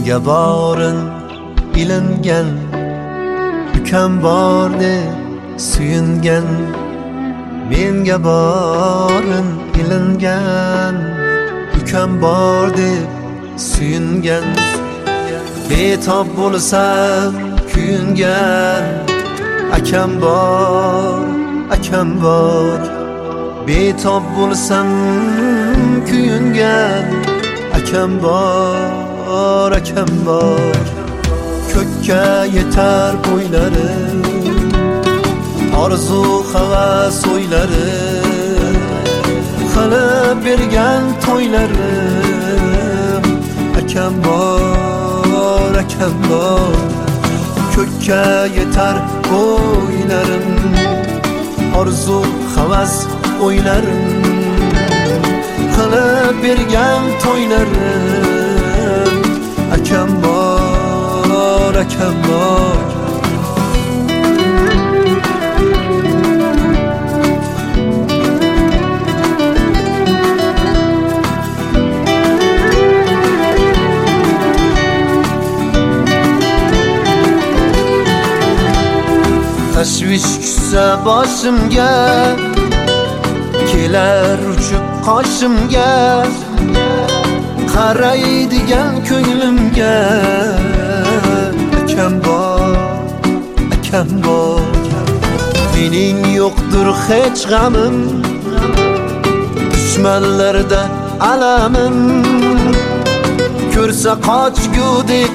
menga borin ilingan, ukam bor deb suyungan. Menga borin ilingan, ukam bor deb suyungan. Betob bo'lsam kuyungan, akam bor, akam bor. Betob bo'lsam kuyungan, akam bor, akam bor. Ko'kka yetar bo'ylarim, orzu havas o'ylarim, qilib bergan to'ylarim. Akam bor, akam bor. Ko'kka yetar bo'ylarim, orzu havas o'ylarim, qilib bergan to'ylarim. Akam bor, akam bor. Tashvish tushsa boshimga, kelar uchib qoshimga, qaraydigan ko'nglimga. Akam bor, akam bor. Mening yo'qdir hech g'amim, dushmanlarda alamim. Ko'rsa qochgudek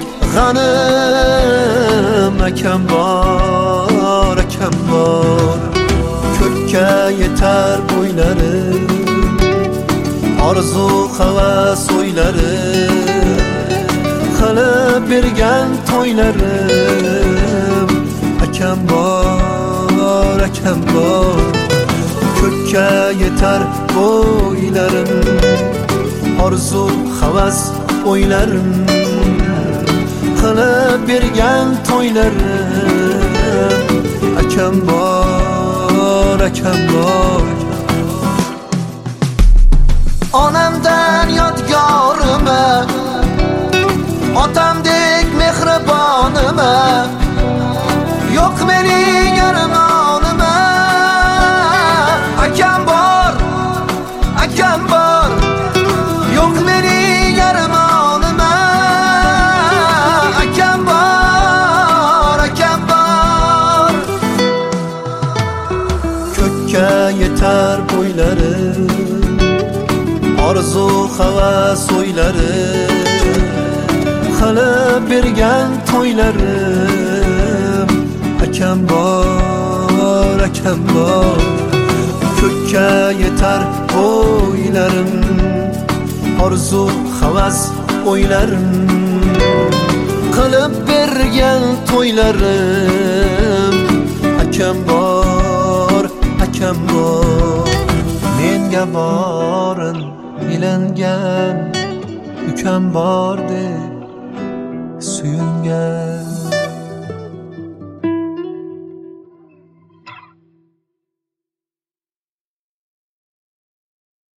g'anim. Akam bor, akam bor. Ko'kka yetar bo'ylarim, orzu havas o'ylarim, qilib bergan to'ylarim. Akam bor, akam bor. Ko'kka yetar bo'ylarim, orzu havas o'ylarim, qilib bergan to'ylarim. Akam bor, akam bor. Onamdan yodgorima, otamdek mehribonima, yo'q mening armonima. Akam bor, akam bor. Yo'q mening armonima. Akam bor, akam bor. Ko'kka yetar bo'ylarim, orzu havas o'ylarim, qilib bergan to'ylarim. Akam bor, akam bor. Ko'kka yetar bo'ylarim, orzu havas o'ylarim, qilib bergan to'ylarim. Akam bor, akam bor. Menga borin ilingan, ukam bor deb suyungan.